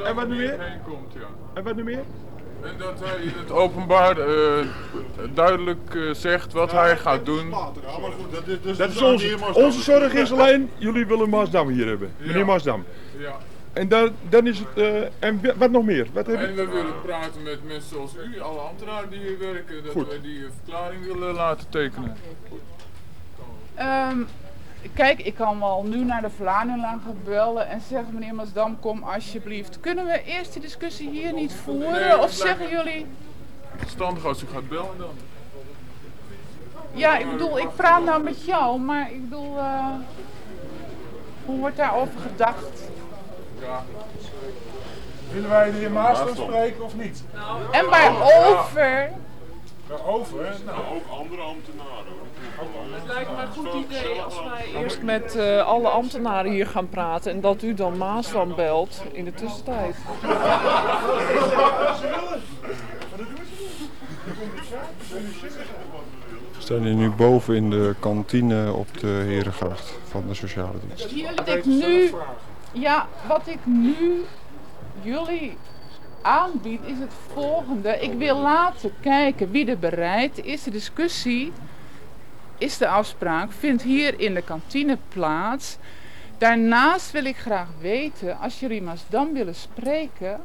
En wat nu meer? heen komt, ja. En wat nu meer? En dat hij in het openbaar duidelijk zegt wat hij gaat doen. Dat is onze zorg is alleen, jullie willen Maasdam hier hebben. Meneer Maasdam. Ja. En dan is het, en wat nog meer? Wat heb En je? we willen praten met mensen zoals u, alle ambtenaren die hier werken, dat Goed. we die verklaring willen laten tekenen. Kijk, ik kan wel nu naar de Vlaardenlaan gaan bellen en zeggen, meneer Maasdam, kom alsjeblieft. Kunnen we eerst die discussie hier niet voeren? Nee, Of zeggen jullie... Verstandig als u gaat bellen dan. Ja, ik bedoel, ik praat nou met jou, maar ik bedoel, hoe wordt daarover gedacht? Ja. Willen wij de heer Maasdam spreken of niet? En waarover? Waarover? Nou, Ook andere ambtenaren. Het lijkt me een goed idee als wij eerst met alle ambtenaren hier gaan praten en dat u dan Maasdam belt in de tussentijd. We staan hier nu boven in de kantine op de Herengracht van de sociale dienst. Wat ik nu jullie aanbied is het volgende. Ik wil laten kijken wie er bereid is. De discussie is de afspraak, vindt hier in de kantine plaats. Daarnaast wil ik graag weten, als jullie Maasdam willen spreken,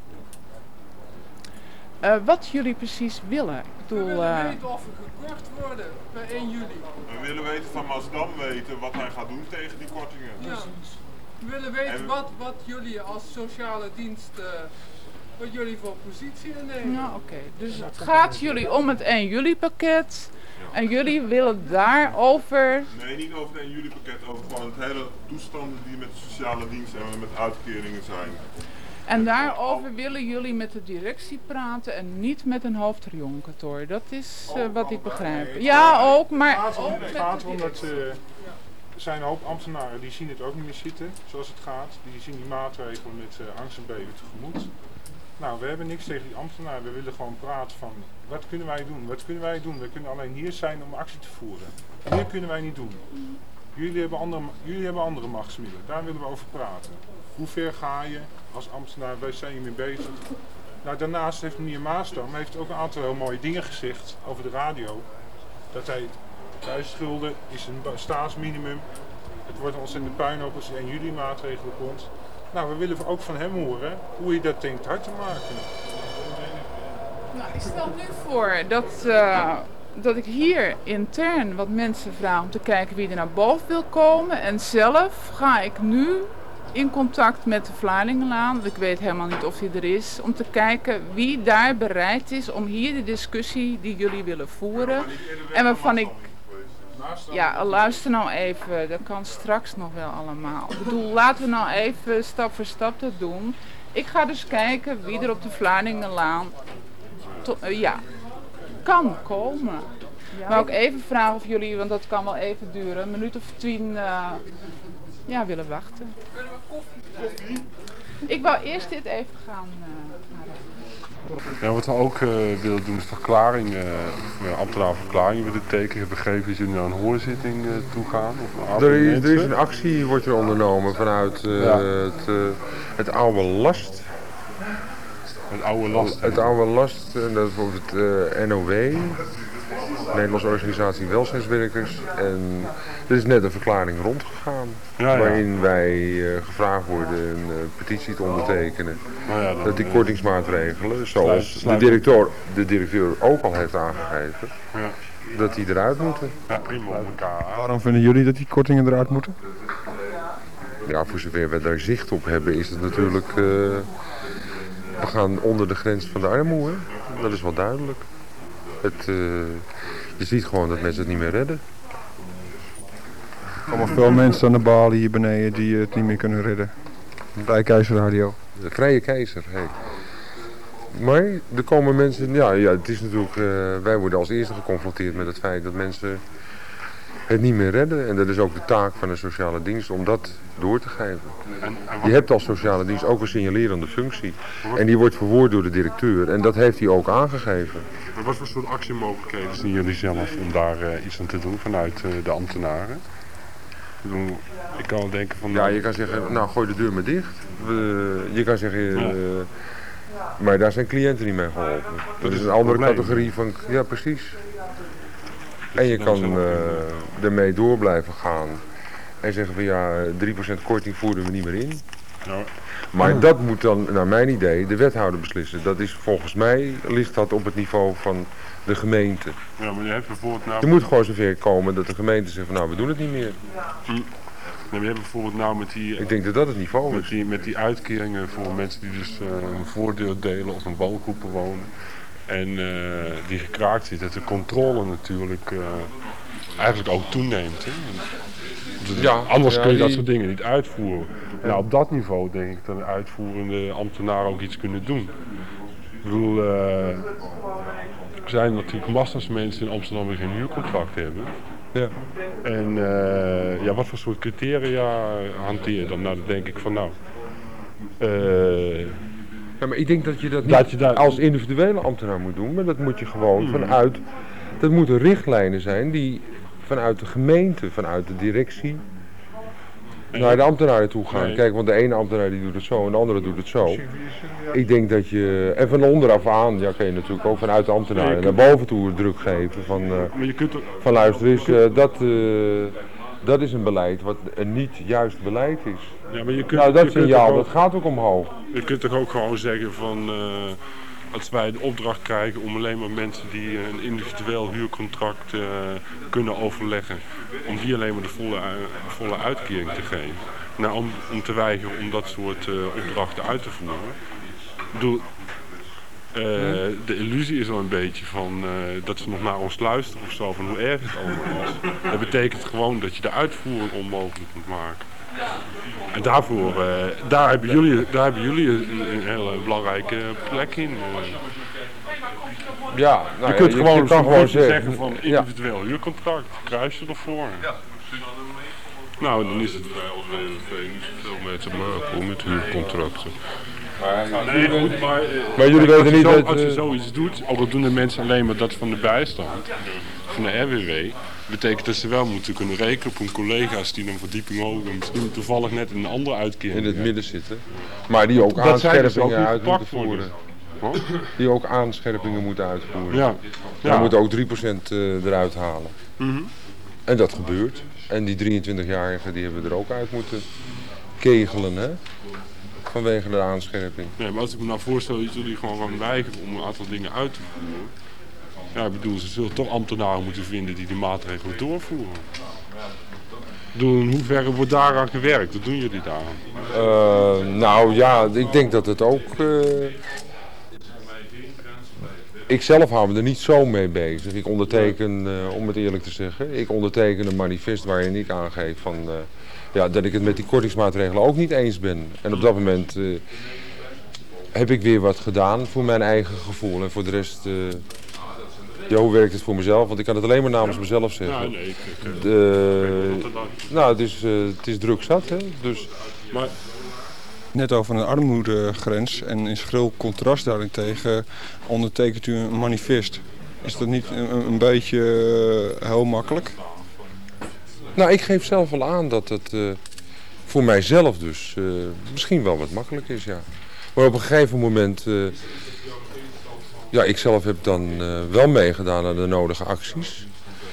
wat jullie precies willen. We willen weten of we gekort worden per 1 juli. We willen weten van Maasdam weten wat hij gaat doen tegen die kortingen. Ja. We willen weten wat jullie als sociale dienst, wat jullie voor positie innemen. Nou, oké. Dus het gaat jullie om het 1 juli pakket. En jullie willen daarover... Nee, niet over het 1 juli pakket, over gewoon het hele toestanden die met de sociale dienst en met uitkeringen zijn. En daarover willen jullie met de directie praten en niet met een hoofdrionkantoor. Dat is wat ik begrijp. Ja, ook, maar ook met het gaat de erom dat directie. er zijn een hoop ambtenaren die zien het ook niet meer zitten zoals het gaat. Die zien die maatregelen met angst en beven tegemoet. Nou, we hebben niks tegen die ambtenaren. We willen gewoon praten van wat kunnen wij doen? Wat kunnen wij doen? We kunnen alleen hier zijn om actie te voeren. Meer kunnen wij niet doen. Jullie hebben andere machtsmiddelen. Daar willen we over praten. Hoe ver ga je als ambtenaar? Wij zijn hiermee bezig. Nou, daarnaast heeft meneer Maasdam ook een aantal heel mooie dingen gezegd over de radio. Dat hij thuisschulden is een staatsminimum. Het wordt ons in de puinhoop als er 1 juli maatregelen komt. Nou, we willen ook van hem horen hoe hij dat denkt hard te maken. Nou, ik stel nu voor dat ik hier intern wat mensen vraag om te kijken wie er naar boven wil komen. En zelf ga ik nu in contact met de Vlaardingenlaan, ik weet helemaal niet of die er is, om te kijken wie daar bereid is om hier de discussie die jullie willen voeren. En waarvan ik... Ja, luister nou even, dat kan straks nog wel allemaal. Ik bedoel, laten we nou even stap voor stap dat doen. Ik ga dus kijken wie er op de Vlaardingenlaan kan komen. Maar ook even vragen of jullie, want dat kan wel even duren, een minuut of 10 willen wachten. Kunnen we koffie? Ik wou eerst dit even gaan Ja, wat we ook willen doen is verklaring, ambtenaren verklaring willen tekenen. Ik heb begrepen dat jullie naar een hoorzitting toe gaan. Er is een actie wordt er ondernomen vanuit het oude last. Het oude last. Het oude last, en dat is bijvoorbeeld het NOW, Nederlandse Organisatie Welzijnswerkers. En er is net een verklaring rondgegaan, waarin wij gevraagd worden een petitie te ondertekenen. Dat die kortingsmaatregelen, zoals de directeur ook al heeft aangegeven, dat die eruit moeten. Ja, prima op elkaar. Waarom vinden jullie dat die kortingen eruit moeten? Ja, voor zover we daar zicht op hebben is het natuurlijk... we gaan onder de grens van de armoede, dat is wel duidelijk. Je ziet gewoon dat mensen het niet meer redden. Er komen veel mensen aan de balie hier beneden die het niet meer kunnen redden. Bij Keizerradio. De Vrije Keizer, hey. Maar er komen mensen, het is natuurlijk, wij worden als eerste geconfronteerd met het feit dat mensen het niet meer redden. En dat is ook de taak van de sociale dienst om dat door te geven. Je hebt als sociale dienst ook een signalerende functie. En die wordt verwoord door de directeur. En dat heeft hij ook aangegeven. Maar wat voor soort actiemogelijkheden zien jullie zelf om daar iets aan te doen vanuit de ambtenaren? bedoel, ik kan wel denken van... Ja, je kan zeggen, nou gooi de deur maar dicht. Je kan zeggen, maar daar zijn cliënten niet mee geholpen. Dat is een andere categorie van, ja precies. En je kan ermee door blijven gaan. En zeggen van ja, 3% korting voeren we niet meer in. Ja. Maar dat moet dan, naar mijn idee, de wethouder beslissen. Dat is volgens mij, ligt dat op het niveau van de gemeente. Ja, maar je hebt bijvoorbeeld nou... Er moet gewoon zover komen dat de gemeente zegt van nou, we doen het niet meer. Ja, we hebben bijvoorbeeld nou met die... Ik denk dat dat het niveau is. Met die uitkeringen voor mensen die dus een voordeel delen of een woongroepen wonen. En die gekraakt zit, dat de controle natuurlijk eigenlijk ook toeneemt. Hè? Ja, anders kun je dat soort dingen niet uitvoeren. Ja. Nou, op dat niveau denk ik dat de uitvoerende ambtenaren ook iets kunnen doen. Ik bedoel, er zijn natuurlijk massa's mensen in Amsterdam die geen huurcontract hebben. Ja. En ja, wat voor soort criteria hanteer je dan? Nou, dan denk ik van nou... ja, maar ik denk dat je dat niet als individuele ambtenaar moet doen, maar dat moet je gewoon vanuit... Dat moeten richtlijnen zijn die vanuit de gemeente, vanuit de directie naar de ambtenaren toe gaan. Kijk, want de ene ambtenaar die doet het zo en de andere doet het zo. Ik denk dat je, en van onderaf aan, ja kun je natuurlijk ook vanuit de ambtenaren naar boven toe druk geven van luister eens, dat is een beleid wat een niet juist beleid is. Ja, maar je kunt, nou, dat signaal, dat gaat ook omhoog. Je kunt toch ook gewoon zeggen van... als wij de opdracht krijgen om alleen maar mensen die een individueel huurcontract kunnen overleggen, om die alleen maar de volle uitkering te geven. Nou, om te weigeren om dat soort opdrachten uit te voeren. Ik bedoel, de illusie is al een beetje van dat ze nog naar ons luisteren of zo, van hoe erg het allemaal is. Dat betekent gewoon dat je de uitvoering onmogelijk moet maken. En daarvoor, daar hebben jullie een hele belangrijke plek in. Ja, nou je kunt gewoon zeggen van individueel huurcontract, kruis je ervoor. Nou, dan is het veel mee te maken met huurcontracten. Maar jullie weten niet dat... Als je zoiets doet, ook al doen de mensen alleen maar dat van de bijstand, van de RWW, betekent dat ze wel moeten kunnen rekenen op hun collega's die dan verdieping hoger, misschien toevallig net in een andere uitkering in het midden zitten. Maar die ook aanscherpingen uit moeten voeren. Die ook aanscherpingen moeten uitvoeren. Ja. Dan moeten ook 3% eruit halen. En dat gebeurt. En die 23-jarigen die hebben we er ook uit moeten kegelen, hè? Vanwege de aanscherping. Nee, maar als ik me nou voorstel dat jullie gewoon gaan weigeren om een aantal dingen uit te voeren. Ja, ik bedoel, ze zullen toch ambtenaren moeten vinden die maatregelen doorvoeren. Ik bedoel, in hoeverre wordt daaraan gewerkt? Wat doen jullie daaraan? Nou ja, ik denk dat het ook... Ik zelf hou me er niet zo mee bezig. Ik onderteken, om het eerlijk te zeggen, ik onderteken een manifest waarin ik aangeef van... dat ik het met die kortingsmaatregelen ook niet eens ben. En op dat moment heb ik weer wat gedaan voor mijn eigen gevoel. En voor de rest, hoe werkt het voor mezelf? Want ik kan het alleen maar namens mezelf zeggen. Ja, nee, nou, het is druk zat, hè. Dus... Maar... Net over een armoedegrens en in schril contrast daarentegen ondertekent u een manifest. Is dat niet een beetje heel makkelijk? Nou, ik geef zelf wel aan dat het voor mijzelf dus misschien wel wat makkelijk is, ja. Maar op een gegeven moment, ik zelf heb dan wel meegedaan aan de nodige acties.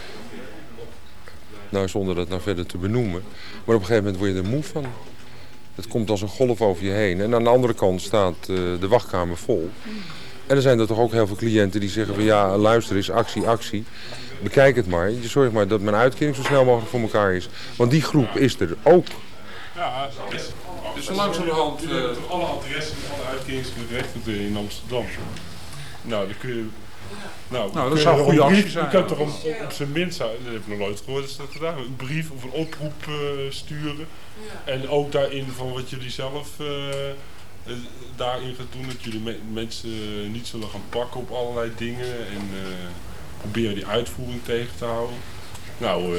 Nou, zonder dat nou verder te benoemen. Maar op een gegeven moment word je er moe van. Het komt als een golf over je heen. En aan de andere kant staat de wachtkamer vol. En er zijn er toch ook heel veel cliënten die zeggen van ja, luister eens, actie. Bekijk het maar. Je zorgt maar dat mijn uitkering zo snel mogelijk voor elkaar is. Want die groep is er ook. Ja, dus zo langzamerhand alle adressen van alle uitkeringsgerechtigden in Amsterdam. Nou, dan kun je... Nou, dat zou een goede actie zijn. Je kunt toch op zijn minst, dat heb ik nog nooit gehoord, is dat gedaan, een brief of een oproep sturen. En ook daarin van wat jullie zelf daarin gaan doen, dat jullie mensen niet zullen gaan pakken op allerlei dingen en proberen die uitvoering tegen te houden. Nou,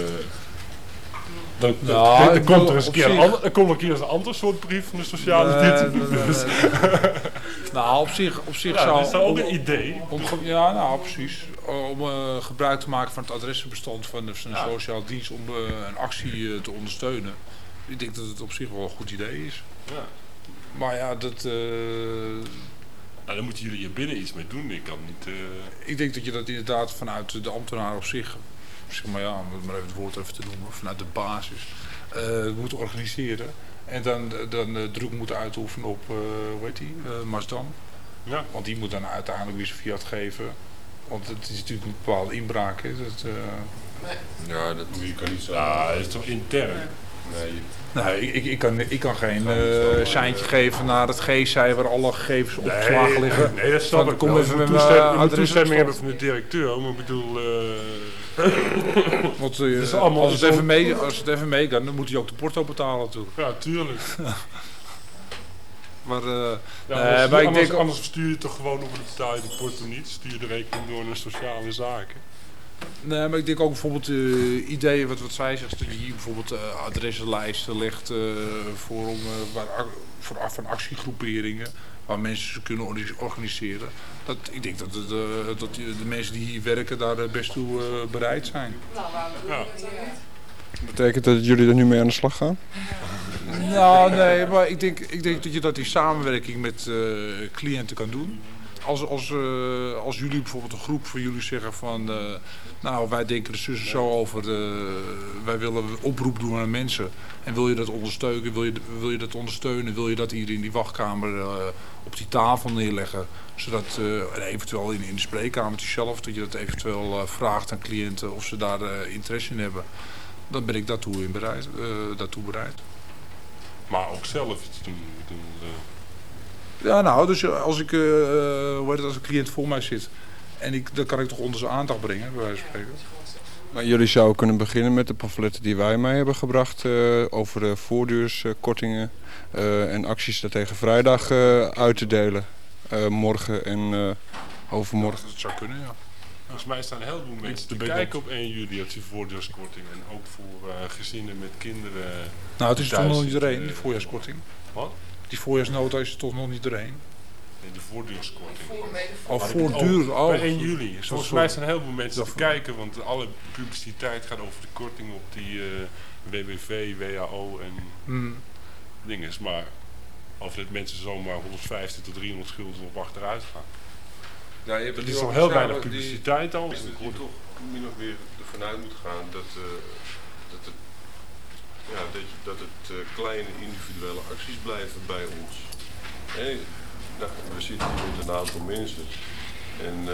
dan komt er eens een keer een ander soort brief van de sociale dienst. Nou, op zich zou... Dat is ook een idee. Ja, nou precies. om gebruik te maken van het adressenbestand van de sociale dienst om een actie te ondersteunen. Ik denk dat het op zich wel een goed idee is. Ja. Maar ja, dat... Nou, dan moeten jullie hier binnen iets mee doen. Ik kan niet... Ik denk dat je dat inderdaad vanuit de ambtenaar op zich, zeg maar ja, om maar even het woord even te noemen, vanuit de basis, moet organiseren. En dan druk moet uitoefenen op, hoe heet die, Maasdam. Ja. Want die moet dan uiteindelijk weer zijn fiat geven. Want het is natuurlijk een bepaalde inbraak. Hè. Ja, dat kan niet zo. Ja, dat is toch intern? Nee, ik kan geen seintje geven naar het GSI waar alle gegevens opgeslagen liggen. Nee, dat snap ik. Kom even met mijn toestemming hebben van de directeur. Maar ik bedoel... Want als het even mee kan, dan moet hij ook de porto betalen natuurlijk. Ja, tuurlijk. Maar ik denk... Anders stuur je toch gewoon over de betaal je de porto niet. Stuur je de rekening door naar sociale zaken. Nee, maar ik denk ook bijvoorbeeld ideeën wat zij zegt, dat je hier bijvoorbeeld adressenlijsten legt van actiegroeperingen waar mensen ze kunnen organiseren. Ik denk dat de mensen die hier werken daar best toe bereid zijn. Ja. Betekent dat jullie er nu mee aan de slag gaan? Nou, nee, maar ik denk dat je dat in samenwerking met cliënten kan doen. Als jullie bijvoorbeeld een groep van jullie zeggen van, nou wij denken er zo over, wij willen een oproep doen aan mensen. En wil je dat ondersteunen, wil je dat hier in die wachtkamer op die tafel neerleggen. Zodat eventueel in de spreekkamertje zelf, dat je dat eventueel vraagt aan cliënten of ze daar interesse in hebben. Dan ben ik daartoe bereid. Maar ook zelf iets doen. Ja, nou, dus als een cliënt voor mij zit en dan kan ik toch onder zijn aandacht brengen, bij wijze van spreken. Maar jullie zouden kunnen beginnen met de pamfletten die wij mee hebben gebracht over de voorduurskortingen en acties daartegen vrijdag uit te delen. Morgen en overmorgen. Dat zou kunnen, ja. Volgens mij staan een heleboel mensen te kijken op 1 juli op die voorjaarskorting. En ook voor gezinnen met kinderen. Nou, het is toch nog niet doorheen, die voorjaarskorting. Wat? Die voorjaarsnota is er toch nog niet doorheen. Nee, de voorduurskorting. Bij 1 juli. Volgens mij staan een heleboel mensen te kijken, want alle publiciteit gaat over de korting op die WWV, WHO en dingen. Maar of dit mensen zomaar 150 tot 300 gulden op achteruit gaan. Ja, je hebt er is nog heel weinig publiciteit al. Dat je toch min of meer ervan uit moet gaan dat het kleine individuele acties blijven bij ons. Nou, we zitten hier met een aantal mensen en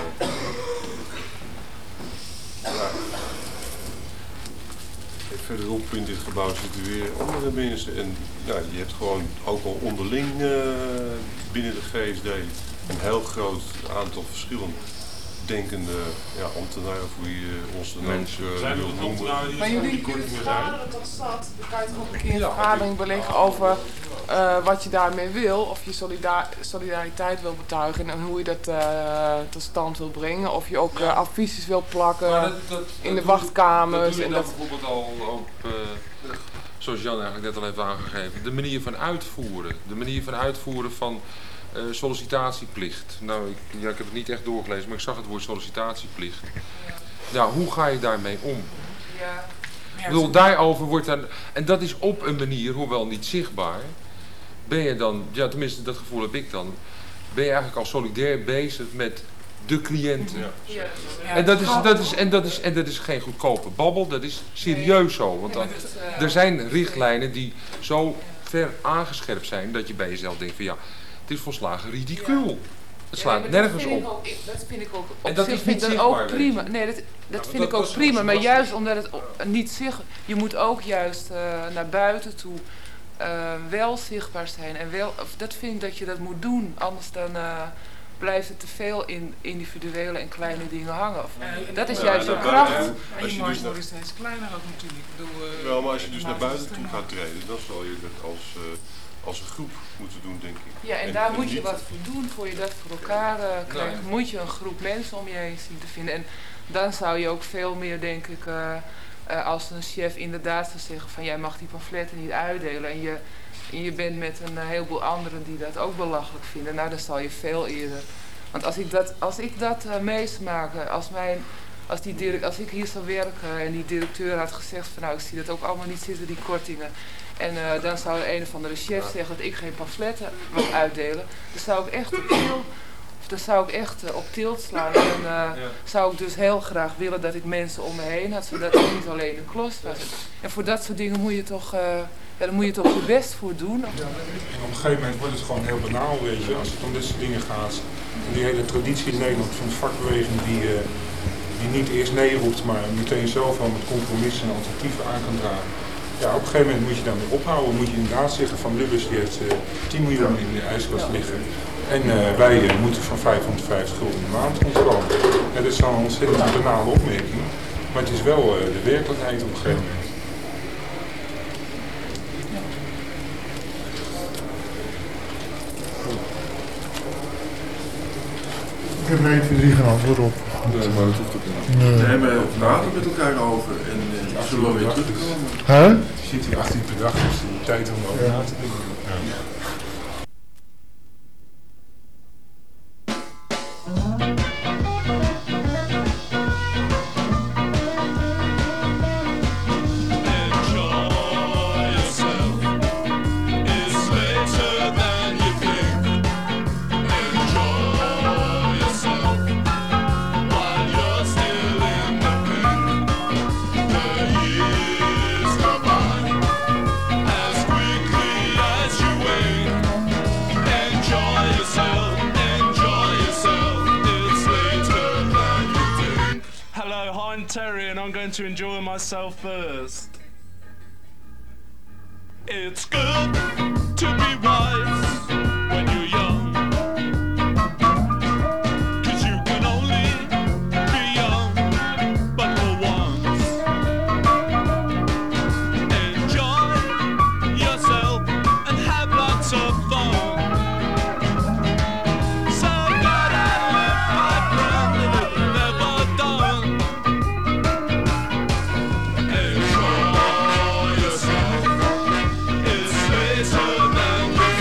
verderop in dit gebouw zitten weer andere mensen en ja, je hebt gewoon ook al onderling binnen de GSD een heel groot aantal verschillende denkende ambtenaren, of hoe je ons de mensen wilt noemen. Maar jullie vergaderen tot stad, dan kan je toch ook een keer een vergadering beleggen over wat je daarmee wil, of je solidariteit wil betuigen en hoe je dat tot stand wil brengen, of je ook affiches wil plakken in de wachtkamers. Dat doen we dan bijvoorbeeld al op, zoals Jan eigenlijk net al heeft aangegeven, de manier van uitvoeren. De manier van uitvoeren van sollicitatieplicht. Nou, ik heb het niet echt doorgelezen, maar ik zag het woord sollicitatieplicht. Ja, hoe ga je daarmee om? Ja. Ik bedoel, daarover wordt dan, en dat is op een manier, hoewel niet zichtbaar, ben je dan, ja tenminste dat gevoel heb ik dan, ben je eigenlijk al solidair bezig met de cliënten. Ja. En dat is geen goedkope babbel, dat is serieus zo. Want er zijn richtlijnen die zo ver aangescherpt zijn dat je bij jezelf denkt van ja, het is volslagen ridicuul. Het slaat nergens op. Dat vind ik ook. En dat is niet ook prima. Nee, dat vind ik ook prima. Maar juist omdat het niet zichtbaar, je moet ook juist naar buiten toe wel zichtbaar zijn. En dat vind ik dat je dat moet doen. Anders dan blijft het te veel in individuele en kleine dingen hangen. Dat is juist de kracht. En je markt wordt steeds kleiner ook natuurlijk. Wel, maar als je dus naar buiten toe gaat treden, dan zal je dat als een groep moeten doen, denk ik. Ja, en daar moet je wat voor doen, voor je dat voor elkaar krijgt. Moet je een groep mensen om je heen zien te vinden. En dan zou je ook veel meer, denk ik, als een chef inderdaad zou zeggen van jij mag die pamfletten niet uitdelen. En je bent met een heleboel anderen die dat ook belachelijk vinden. Nou, dan zal je veel eerder Want als ik dat meesmaak, als ik hier zou werken en die directeur had gezegd van nou ik zie dat ook allemaal niet zitten, die kortingen. En dan zou een of andere chef zeggen dat ik geen pamfletten wil uitdelen. Dan zou ik echt op tilt slaan. En zou ik dus heel graag willen dat ik mensen om me heen had, zodat ik niet alleen een klos was. En voor dat soort dingen moet je toch, daar moet je toch je best voor doen. En op een gegeven moment wordt het gewoon heel banaal, weet je, als het om dit soort dingen gaat. En die hele traditie in Nederland van de vakbeweging die niet eerst nee roept, maar meteen zelf al met compromissen en alternatieven aan kan dragen. Ja, op een gegeven moment moet je daarmee ophouden. Moet je inderdaad zeggen van Lubbers die heeft 10 miljoen in de ijskast liggen. En wij moeten van 550 gulden in de maand ontkomen. Ja, dat is wel een ontzettend banale opmerking. Maar het is wel de werkelijkheid op een gegeven moment. Ik heb er geen antwoord op. Nee, maar dat hoeft ook niet. Nee. Daar hebben we praten met elkaar over en zullen we weer terugkomen. Huh? Je zit hier 18 per dag, dus de tijd om over na te denken. Ja. Terry and I'm going to enjoy myself first. It's good to be wise when you're young, 'cause you can only be young but for once. Enjoy yourself and have lots of fun. So glad I live, my friend, and it's never done. Enjoy yourself, it's later than you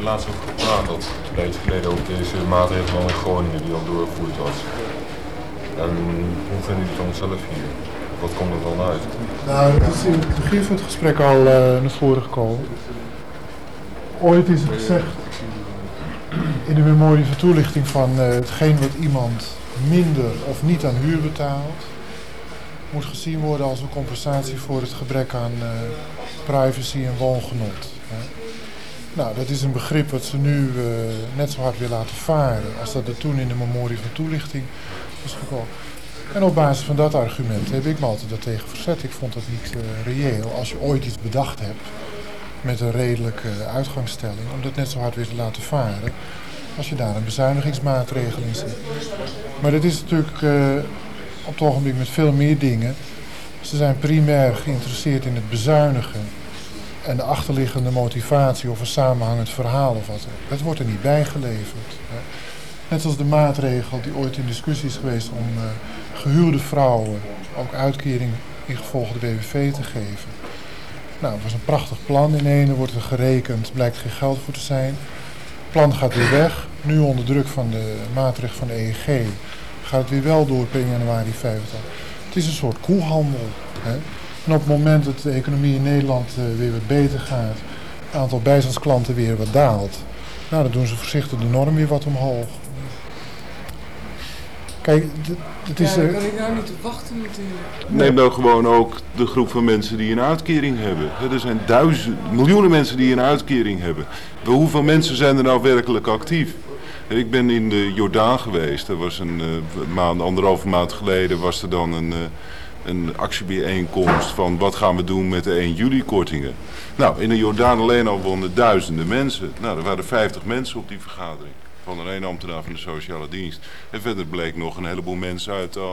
laatst over gepraat had, een tijdje geleden, over deze maatregel in Groningen die al doorgevoerd was. En hoe vinden jullie het dan zelf hier? Wat komt er dan uit? Nou, het is in het begin van het gesprek al naar voren gekomen. Ooit is er gezegd in de memorie van toelichting van hetgeen wat iemand minder of niet aan huur betaalt, moet gezien worden als een compensatie voor het gebrek aan privacy en woongenot. Nou, dat is een begrip wat ze nu net zo hard weer laten varen als dat er toen in de memorie van toelichting was gekomen. En op basis van dat argument heb ik me altijd daartegen verzet. Ik vond dat niet reëel als je ooit iets bedacht hebt met een redelijke uitgangsstelling, om dat net zo hard weer te laten varen als je daar een bezuinigingsmaatregel in ziet. Maar dat is natuurlijk op het ogenblik met veel meer dingen. Ze zijn primair geïnteresseerd in het bezuinigen en de achterliggende motivatie of een samenhangend verhaal of wat. Dat wordt er niet bijgeleverd. Net als de maatregel die ooit in discussie is geweest om gehuwde vrouwen ook uitkering in gevolge de BBV te geven. Nou, het was een prachtig plan. In ene wordt er gerekend, blijkt geen geld voor te zijn. Het plan gaat weer weg. Nu onder druk van de maatregel van de EEG gaat het weer wel door per 1 januari 25. Het is een soort koehandel. Hè? En op het moment dat de economie in Nederland weer wat beter gaat, het aantal bijstandsklanten weer wat daalt, nou, dan doen ze voorzichtig de norm weer wat omhoog. Kijk, het is... Ja, dan kan ik nou niet te wachten natuurlijk. Neem nou gewoon ook de groep van mensen die een uitkering hebben. Er zijn miljoenen mensen die een uitkering hebben. Hoeveel mensen zijn er nou werkelijk actief? Ik ben in de Jordaan geweest. Er was anderhalve maand geleden was er dan een actiebijeenkomst van wat gaan we doen met de 1 juli kortingen. Nou, in de Jordaan alleen al woonden duizenden mensen. Nou, er waren 50 mensen op die vergadering. Van een ambtenaar van de sociale dienst. En verder bleek nog een heleboel mensen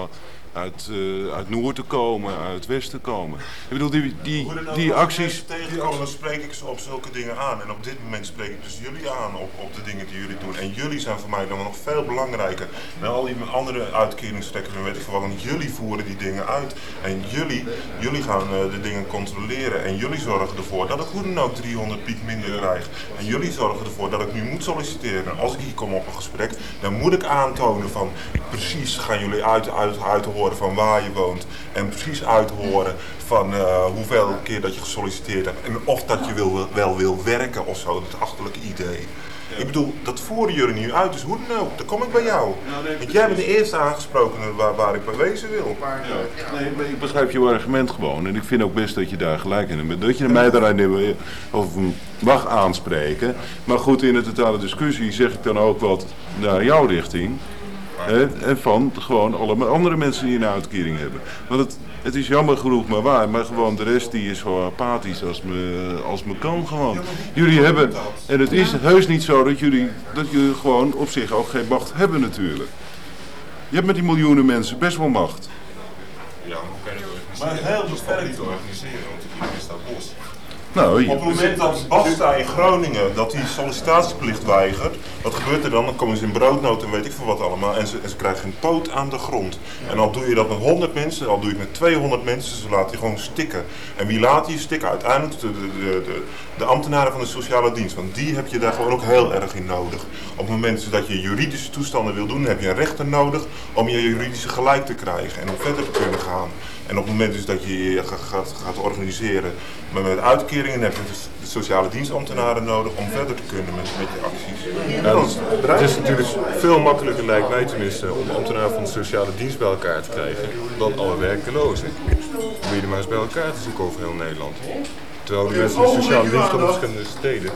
uit Noord te komen, uit West te komen. Ik bedoel, die acties... tegenkomen, dan spreek ik ze op zulke dingen aan. En op dit moment spreek ik dus jullie aan op de dingen die jullie doen. En jullie zijn voor mij dan nog veel belangrijker dan al die andere uitkeringstrekkers en weet ik veel wat. Want jullie voeren die dingen uit. En jullie gaan de dingen controleren. En jullie zorgen ervoor dat ik hoe dan ook 300 piek minder krijg. En jullie zorgen ervoor dat ik nu moet solliciteren. En als ik hier kom op een gesprek, dan moet ik aantonen van precies gaan jullie uit horen van waar je woont en precies uithoren van hoeveel keer dat je gesolliciteerd hebt en of dat je wel wil werken of zo, dat achterlijke idee. Ja. Ik bedoel, dat voeren jullie nu uit, dus hoe dan ook, dan kom ik bij jou. Want jij bent de eerste aangesprokene waar ik bij wezen wil. Ja. Nee, maar ik begrijp je argument gewoon en ik vind ook best dat je daar gelijk in hebt. Dat je mij daar over mag aanspreken. Maar goed, in de totale discussie zeg ik dan ook wat naar jouw richting. En van gewoon alle andere mensen die een uitkering hebben. Want het is jammer genoeg maar waar, maar gewoon de rest die is zo apathisch als me kan gewoon. Jullie hebben, en het is heus niet zo dat jullie gewoon op zich ook geen macht hebben natuurlijk. Je hebt met die miljoenen mensen best wel macht. Ja, maar heel beperkt te organiseren, want iedereen staat los. Nou, op het moment dat Basta in Groningen dat die sollicitatieplicht weigert, wat gebeurt er dan? Dan komen ze in broodnood en weet ik veel wat allemaal en ze krijgen een poot aan de grond. En al doe je dat met 100 mensen, al doe je het met 200 mensen, ze laten je gewoon stikken. En wie laat je stikken? Uiteindelijk de ambtenaren van de sociale dienst, want die heb je daar gewoon ook heel erg in nodig. Op het moment dat je juridische toestanden wil doen, heb je een rechter nodig om je juridische gelijk te krijgen en om verder te kunnen gaan. En op het moment dus dat je je gaat organiseren met uitkeringen, heb je de sociale dienstambtenaren nodig om verder te kunnen met je acties. Ja, het is natuurlijk veel makkelijker, lijkt mij tenminste, om ambtenaren van de sociale dienst bij elkaar te krijgen dan alle werklozen. Probeer je maar eens bij elkaar te zoeken over heel Nederland. Terwijl de mensen van de sociale dienst op verschillende steden.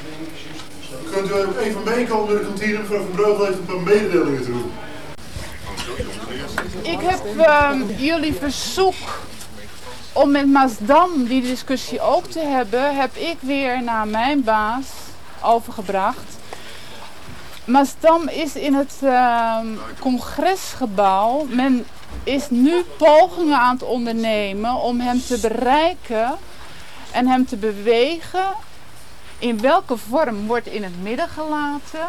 Kunt u ook even meekomen naar de kantine? Mevrouw Van Breugel heeft een paar mededelingen te doen. Ik heb jullie verzoek om met Maasdam die discussie ook te hebben, heb ik weer naar mijn baas overgebracht. Maasdam is in het congresgebouw. Men is nu pogingen aan het ondernemen om hem te bereiken en hem te bewegen. In welke vorm wordt in het midden gelaten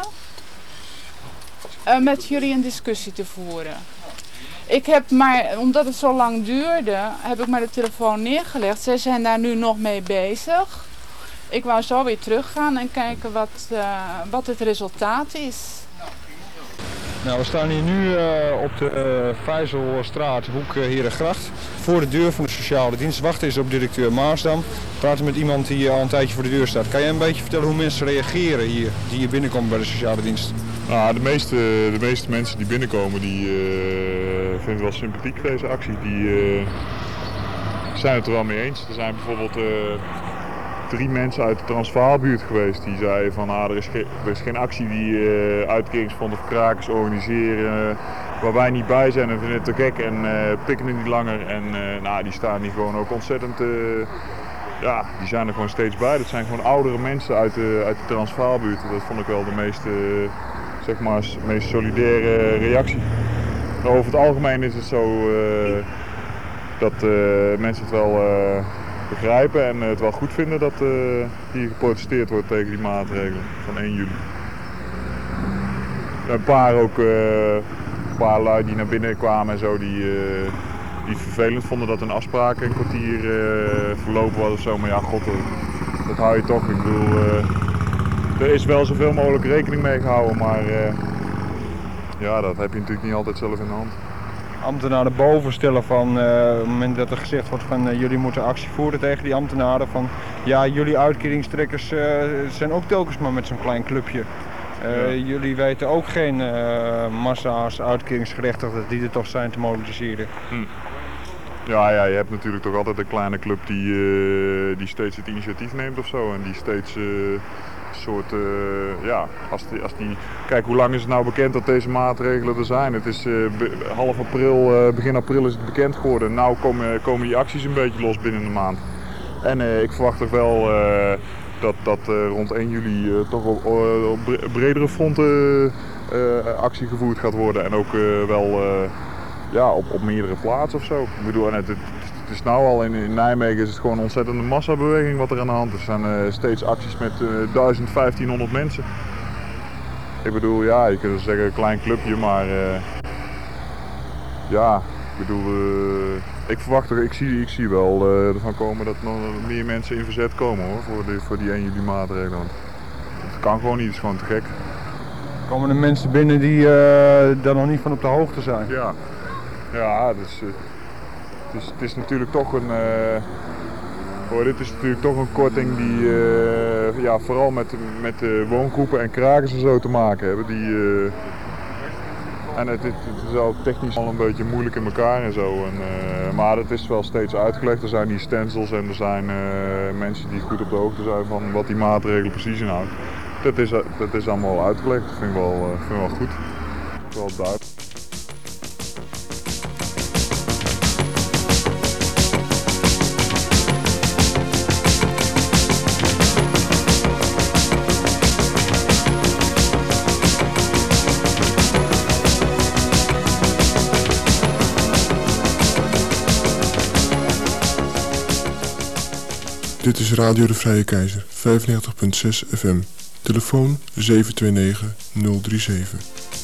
met jullie een discussie te voeren. Ik heb maar, omdat het zo lang duurde, heb ik maar de telefoon neergelegd. Zij zijn daar nu nog mee bezig. ik wou zo weer teruggaan en kijken wat het resultaat is. Nou, we staan hier nu op de Vijzelstraat, hoek Herengracht, voor de deur van de sociale dienst. Wachten is op directeur Maasdam. Praten met iemand die al een tijdje voor de deur staat. Kan jij een beetje vertellen hoe mensen reageren hier, die hier binnenkomen bij de sociale dienst? Nou, de meeste mensen die binnenkomen, die vinden het wel sympathiek deze actie. Die zijn het er wel mee eens. Er zijn bijvoorbeeld 3 mensen uit de Transvaalbuurt geweest die zeiden van er is geen actie die uitkeringsfonds of krakers organiseren waar wij niet bij zijn en vinden het te gek en pikken het niet langer. En die staan hier gewoon ook ontzettend, die zijn er gewoon steeds bij. Dat zijn gewoon oudere mensen uit de Transvaalbuurt. Dat vond ik wel de meest solidaire reactie. Maar over het algemeen is het zo dat mensen het wel begrijpen en het wel goed vinden dat hier geprotesteerd wordt tegen die maatregelen van 1 juli. Een paar lui die naar binnen kwamen en zo, die het vervelend vonden dat een afspraak een kwartier verlopen was of zo. Maar ja, god, dat hou je toch. Ik bedoel, er is wel zoveel mogelijk rekening mee gehouden, maar dat heb je natuurlijk niet altijd zelf in de hand. Ambtenaren boven stellen van, op het moment dat er gezegd wordt van jullie moeten actie voeren tegen die ambtenaren, van ja, jullie uitkeringstrekkers zijn ook telkens maar met zo'n klein clubje. Jullie weten ook geen massa's uitkeringsgerechtigden die er toch zijn te mobiliseren. Ja, je hebt natuurlijk toch altijd een kleine club die steeds het initiatief neemt of zo en die steeds kijk, hoe lang is het nou bekend dat deze maatregelen er zijn? Het is half april, begin april is het bekend geworden. Nou komen die acties een beetje los binnen de maand. En ik verwacht toch wel dat rond 1 juli toch op bredere fronten actie gevoerd gaat worden. En ook wel op meerdere plaatsen of zo. Ik bedoel, het is nou al in Nijmegen is het gewoon een ontzettende massabeweging wat er aan de hand is. Er zijn steeds acties met 1500 mensen. Ik bedoel, ja, je kunt wel zeggen een klein clubje, maar ik verwacht er, ik zie wel ervan komen dat nog meer mensen in verzet komen hoor, voor die 1 juli maatregelen. Want het kan gewoon niet, het is gewoon te gek. Komen er mensen binnen die daar nog niet van op de hoogte zijn? Ja, dus het is natuurlijk toch dit is natuurlijk toch een korting die vooral met woongroepen en krakers en zo te maken hebben. En het is al technisch al een beetje moeilijk in elkaar en zo. Maar het is wel steeds uitgelegd. Er zijn die stencils en er zijn mensen die goed op de hoogte zijn van wat die maatregelen precies inhoudt. Dat is allemaal uitgelegd. Dat vind ik wel goed. Wel duidelijk. Dit is Radio de Vrije Keizer, 95.6 FM. Telefoon 729 037.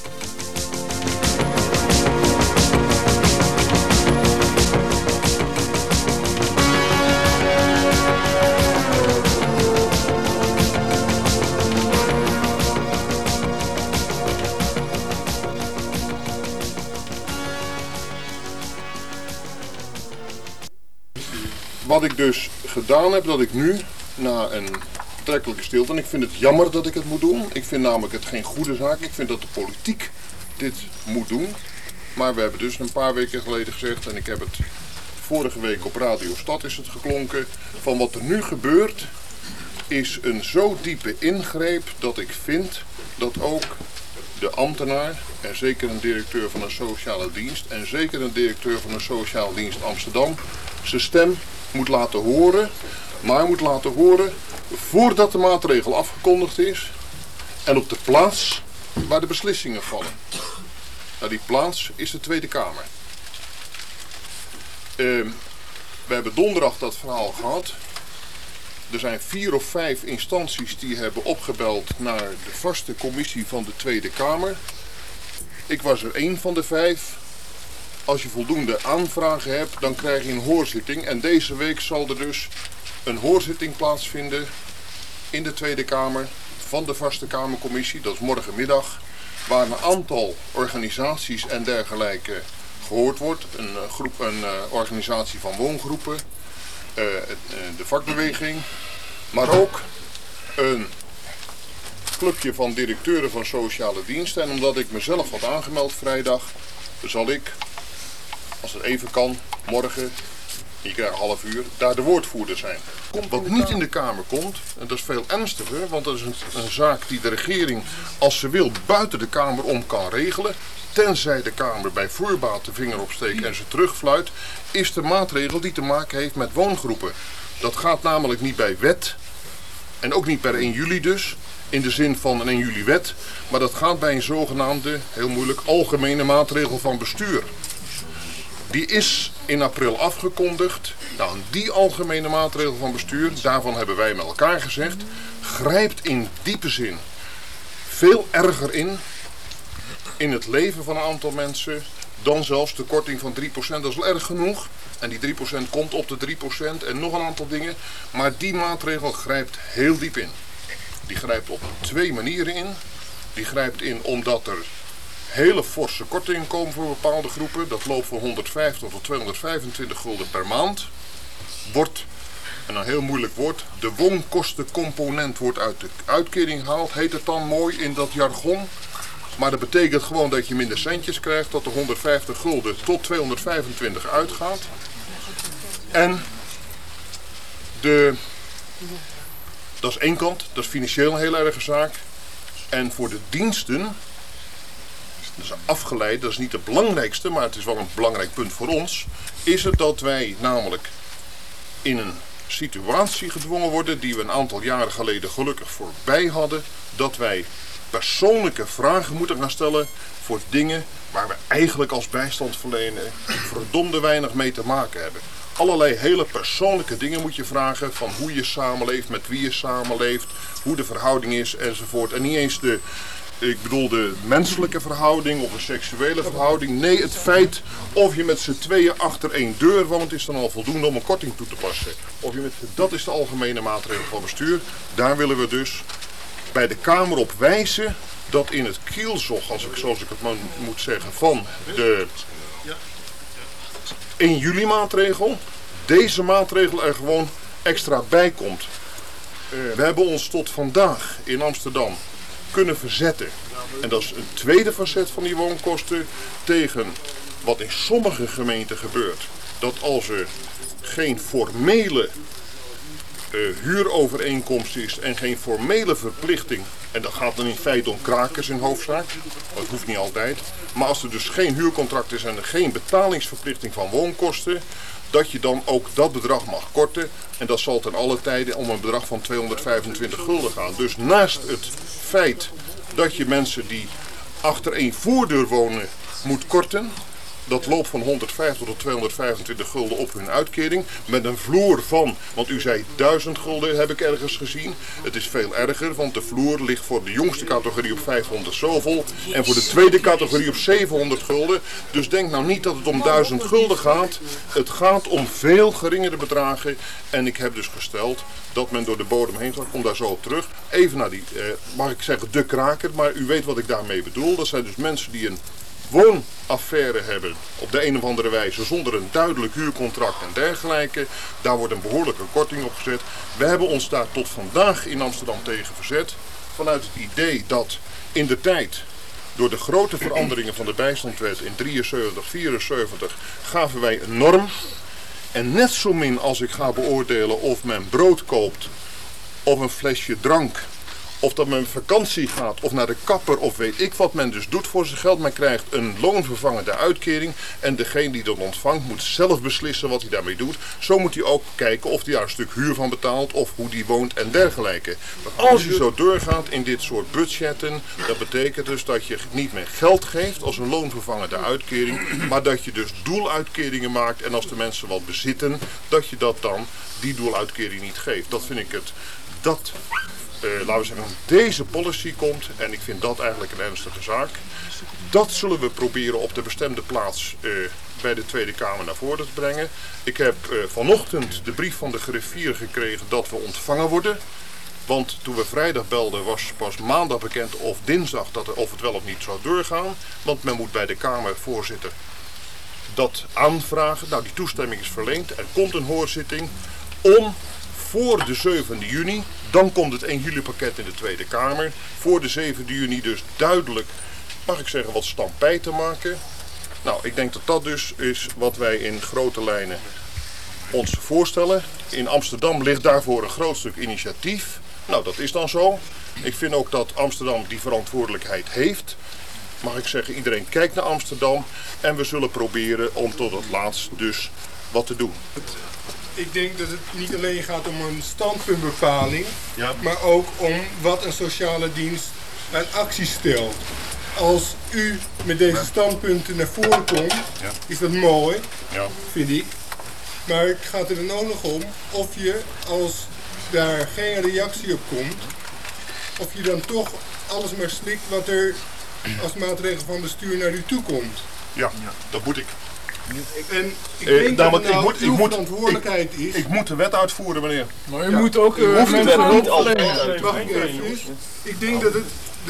Wat ik dus gedaan heb, dat ik nu, na een betrekkelijke stilte, en ik vind het jammer dat ik het moet doen. Ik vind namelijk het geen goede zaak. Ik vind dat de politiek dit moet doen. Maar we hebben dus een paar weken geleden gezegd, en ik heb het vorige week op Radio Stad is het geklonken, van wat er nu gebeurt is een zo diepe ingreep dat ik vind dat ook de ambtenaar, en zeker een directeur van een sociale dienst, en zeker een directeur van een sociale dienst Amsterdam, zijn stem moet laten horen, maar moet laten horen voordat de maatregel afgekondigd is en op de plaats waar de beslissingen vallen. Nou, die plaats is de Tweede Kamer. We hebben donderdag dat verhaal gehad. Er zijn 4 of 5 instanties die hebben opgebeld naar de vaste commissie van de Tweede Kamer. Ik was er 1 van de 5. Als je voldoende aanvragen hebt, dan krijg je een hoorzitting. En deze week zal er dus een hoorzitting plaatsvinden in de Tweede Kamer van de Vaste Kamercommissie, dat is morgenmiddag, waar een aantal organisaties en dergelijke gehoord wordt. Een organisatie van woongroepen, de vakbeweging, maar ook een clubje van directeuren van sociale diensten. En omdat ik mezelf had aangemeld vrijdag, zal ik, als het even kan, morgen, je krijgt een half uur, daar de woordvoerder zijn. Wat niet in de Kamer komt, en dat is veel ernstiger, want dat is een zaak die de regering, als ze wil, buiten de Kamer om kan regelen, tenzij de Kamer bij voorbaat de vinger opsteekt en ze terugfluit, is de maatregel die te maken heeft met woongroepen. Dat gaat namelijk niet bij wet, en ook niet per 1 juli dus, in de zin van een 1 juli wet, maar dat gaat bij een zogenaamde, heel moeilijk, algemene maatregel van bestuur. Die is in april afgekondigd. Nou, die algemene maatregel van bestuur, daarvan hebben wij met elkaar gezegd, grijpt in diepe zin veel erger in het leven van een aantal mensen dan zelfs de korting van 3%. Dat is wel erg genoeg. En die 3% komt op de 3% en nog een aantal dingen. Maar die maatregel grijpt heel diep in. Die grijpt op 2 manieren in. Die grijpt in omdat er hele forse kortingen komen voor bepaalde groepen. Dat loopt van 150 tot 225 gulden per maand. Wordt, en een heel moeilijk woord, de woonkostencomponent wordt uit de uitkering gehaald. Heet het dan mooi in dat jargon. Maar dat betekent gewoon dat je minder centjes krijgt, dat de 150 gulden tot 225 uitgaat. En dat is één kant, dat is financieel een heel erge zaak. En voor de diensten, dat is afgeleid, dat is niet het belangrijkste, maar het is wel een belangrijk punt voor ons, is het dat wij namelijk in een situatie gedwongen worden die we een aantal jaren geleden gelukkig voorbij hadden, dat wij persoonlijke vragen moeten gaan stellen voor dingen waar we eigenlijk als bijstandsverlener verdomde weinig mee te maken hebben. Allerlei hele persoonlijke dingen moet je vragen, van hoe je samenleeft, met wie je samenleeft, hoe de verhouding is enzovoort. En niet eens de menselijke verhouding of een seksuele verhouding. Nee, het feit of je met z'n tweeën achter 1 deur woont is dan al voldoende om een korting toe te passen. Dat is de algemene maatregel van bestuur. Daar willen we dus bij de Kamer op wijzen dat in het kielzog, zoals ik het maar moet zeggen, van de 1 juli maatregel, deze maatregel er gewoon extra bij komt. We hebben ons tot vandaag in Amsterdam kunnen verzetten. En dat is een tweede facet van die woonkosten tegen wat in sommige gemeenten gebeurt. Dat als er geen formele huurovereenkomst is en geen formele verplichting, en dat gaat dan in feite om krakers in hoofdzaak, dat hoeft niet altijd, maar als er dus geen huurcontract is en er geen betalingsverplichting van woonkosten, dat je dan ook dat bedrag mag korten. En dat zal ten alle tijde om een bedrag van 225 gulden gaan. Dus naast het feit dat je mensen die achter 1 voordeur wonen moet korten, dat loopt van 150 tot 225 gulden op hun uitkering. Met een vloer van, want u zei 1000 gulden heb ik ergens gezien. Het is veel erger, want de vloer ligt voor de jongste categorie op 500 zoveel. En voor de tweede categorie op 700 gulden. Dus denk nou niet dat het om 1000 gulden gaat. Het gaat om veel geringere bedragen. En ik heb dus gesteld dat men door de bodem heen gaat. Kom daar zo op terug. Even naar die, mag ik zeggen, de kraker. Maar u weet wat ik daarmee bedoel. Dat zijn dus mensen die een woonaffaire hebben op de een of andere wijze zonder een duidelijk huurcontract en dergelijke. Daar wordt een behoorlijke korting op gezet. We hebben ons daar tot vandaag in Amsterdam tegen verzet. Vanuit het idee dat in de tijd door de grote veranderingen van de bijstandswet in 73, 74 gaven wij een norm. En net zo min als ik ga beoordelen of men brood koopt of een flesje drank, of dat men op vakantie gaat of naar de kapper of weet ik wat men dus doet voor zijn geld. Men krijgt een loonvervangende uitkering en degene die dat ontvangt moet zelf beslissen wat hij daarmee doet. Zo moet hij ook kijken of hij daar een stuk huur van betaalt of hoe die woont en dergelijke. Maar als je zo doorgaat in dit soort budgetten, dat betekent dus dat je niet meer geld geeft als een loonvervangende uitkering, maar dat je dus doeluitkeringen maakt en als de mensen wat bezitten, dat je dat dan die doeluitkering niet geeft. Dat vind ik laten we zeggen, deze policy komt en ik vind dat eigenlijk een ernstige zaak. Dat zullen we proberen op de bestemde plaats bij de Tweede Kamer naar voren te brengen. Ik heb vanochtend de brief van de griffier gekregen dat we ontvangen worden. Want toen we vrijdag belden was pas maandag bekend of dinsdag of het wel of niet zou doorgaan. Want men moet bij de Kamervoorzitter dat aanvragen. Nou, die toestemming is verleend. Er komt een hoorzitting om voor de 7e juni. Dan komt het 1 juli pakket in de Tweede Kamer. Voor de 7e juni dus duidelijk, mag ik zeggen, wat stampij te maken. Nou, ik denk dat dat dus is wat wij in grote lijnen ons voorstellen. In Amsterdam ligt daarvoor een groot stuk initiatief. Nou, dat is dan zo. Ik vind ook dat Amsterdam die verantwoordelijkheid heeft. Mag ik zeggen, iedereen kijkt naar Amsterdam. En we zullen proberen om tot het laatst dus wat te doen. Ik denk dat het niet alleen gaat om een standpuntbepaling, maar ook om wat een sociale dienst aan actie stelt. Als u met deze standpunten naar voren komt, is dat mooi, vind ik. Maar het gaat er dan ook nog om of je, als daar geen reactie op komt, of je dan toch alles maar slikt wat er als maatregel van bestuur naar u toe komt. Ja, dat moet ik. En ik denk dat het nou uw verantwoordelijkheid is. Ik moet de wet uitvoeren, meneer. Maar u moet ook mensen niet altijd. Wacht even. Ik denk dat het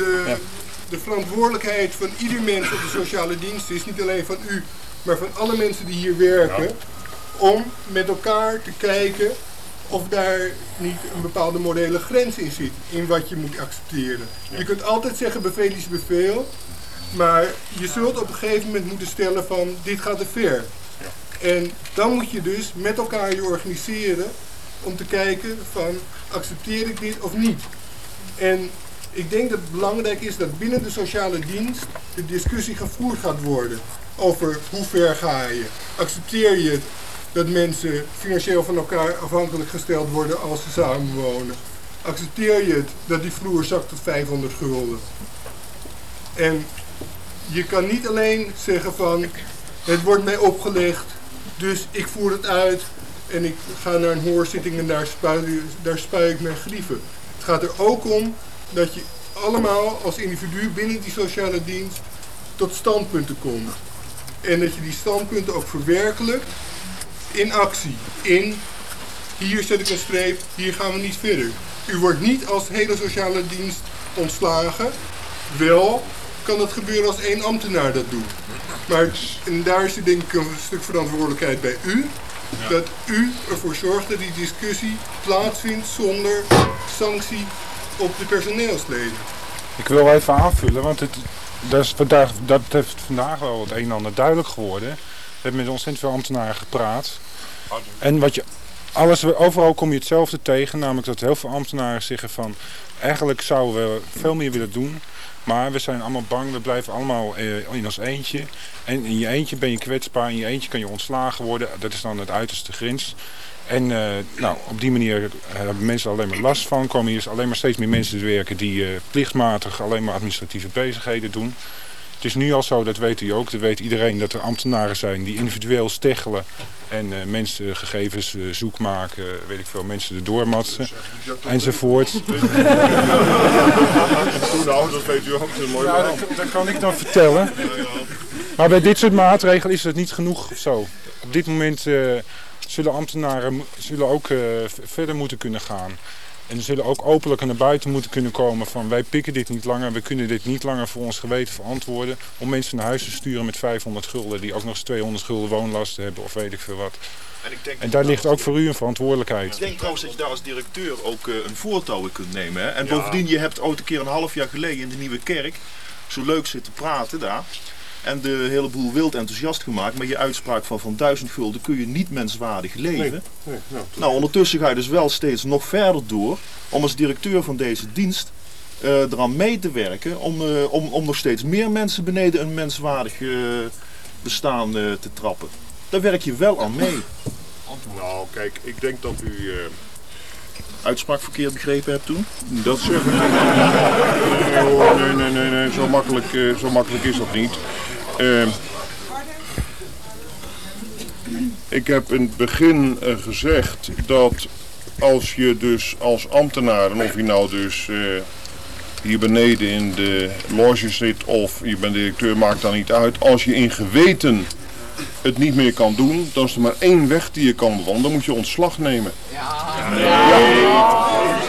de verantwoordelijkheid van ieder mens op de sociale dienst is, niet alleen van u, maar van alle mensen die hier werken, om met elkaar te kijken of daar niet een bepaalde morele grens in zit, in wat je moet accepteren. Je kunt altijd zeggen bevel is bevel, maar je zult op een gegeven moment moeten stellen van dit gaat te ver. En dan moet je dus met elkaar je organiseren om te kijken van accepteer ik dit of niet. En ik denk dat het belangrijk is dat binnen de sociale dienst de discussie gevoerd gaat worden over hoe ver ga je. Accepteer je het dat mensen financieel van elkaar afhankelijk gesteld worden als ze samenwonen? Accepteer je het dat die vloer zakt tot 500 gulden? En je kan niet alleen zeggen van het wordt mij opgelegd, dus ik voer het uit en ik ga naar een hoorzitting en daar spuik ik mijn grieven. Het gaat er ook om dat je allemaal als individu binnen die sociale dienst tot standpunten komt. En dat je die standpunten ook verwerkelijkt in actie. Hier zet ik een streep, hier gaan we niet verder. U wordt niet als hele sociale dienst ontslagen. Wel kan dat gebeuren als één ambtenaar dat doet. Maar en daar is denk ik een stuk verantwoordelijkheid bij u. Ja. Dat u ervoor zorgt dat die discussie plaatsvindt zonder sanctie op de personeelsleden. Ik wil even aanvullen, want dat heeft vandaag wel het een en ander duidelijk geworden. We hebben met ontzettend veel ambtenaren gepraat. En overal kom je hetzelfde tegen, namelijk dat heel veel ambtenaren zeggen van eigenlijk zouden we veel meer willen doen. Maar we zijn allemaal bang, we blijven allemaal in ons eentje. En in je eentje ben je kwetsbaar, in je eentje kan je ontslagen worden. Dat is dan het uiterste grens. En op die manier hebben mensen alleen maar last van. Komen hier alleen maar steeds meer mensen te werken die plichtmatig alleen maar administratieve bezigheden doen. Het is nu al zo, dat weet u ook, dat weet iedereen, dat er ambtenaren zijn die individueel steggelen en mensen gegevens zoek maken, weet ik veel, mensen erdoor matsen enzovoort. Nou, dat weet u ook, een mooi verhaal. Dat kan ik dan vertellen. Maar bij dit soort maatregelen is het niet genoeg of zo. Op dit moment zullen ambtenaren ook verder moeten kunnen gaan. En ze zullen ook openlijk naar buiten moeten kunnen komen van wij pikken dit niet langer, we kunnen dit niet langer voor ons geweten verantwoorden om mensen naar huis te sturen met 500 gulden die ook nog eens 200 gulden woonlasten hebben of weet ik veel wat. En daar ligt ook voor u een verantwoordelijkheid. Ik denk trouwens dat je daar als directeur ook een voortouw in kunt nemen. Hè? En bovendien, je hebt ooit een keer een half jaar geleden in de Nieuwe Kerk zo leuk zitten praten daar. En de hele boel wild enthousiast gemaakt, maar je uitspraak van 1000 gulden kun je niet menswaardig leven. Nou, ondertussen ga je dus wel steeds nog verder door om als directeur van deze dienst eraan mee te werken om nog steeds meer mensen beneden een menswaardig bestaan te trappen. Daar werk je wel aan mee. Nou, kijk, ik denk dat u uitspraak verkeerd begrepen hebt toen? Dat zeg ik niet. Nee, zo makkelijk is dat niet. Ik heb in het begin gezegd dat als je dus als ambtenaar, en of je nou dus hier beneden in de loge zit of je bent directeur, maakt dan niet uit. Als je in geweten het niet meer kan doen, dan is er maar één weg die je kan bewandelen. Dan moet je ontslag nemen. Ja.